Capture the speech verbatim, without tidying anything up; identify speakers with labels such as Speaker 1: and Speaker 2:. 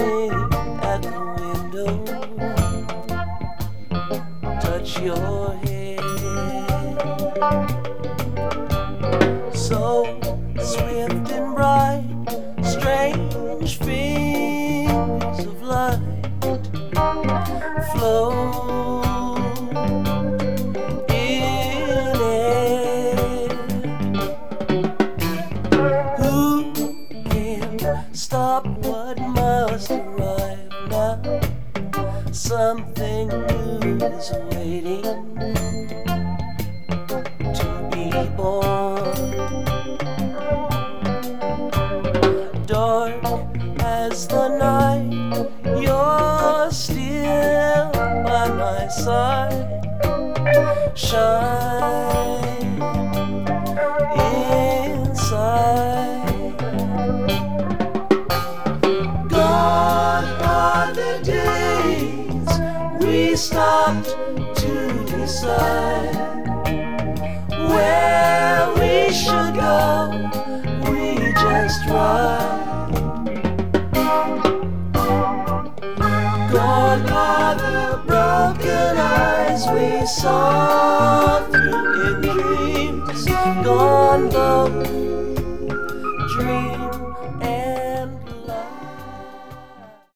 Speaker 1: Standing at the window, touch your head. So swift and bright, strange fingers of light flow in it. Who can stop what must arrive now? Something new is waiting to be born. Dark as the night, you're still by my side. Shine inside. Gone are the days we stopped to decide where we should go. We just ride. Gone are the broken eyes we saw through in dreams. Gone the dreams.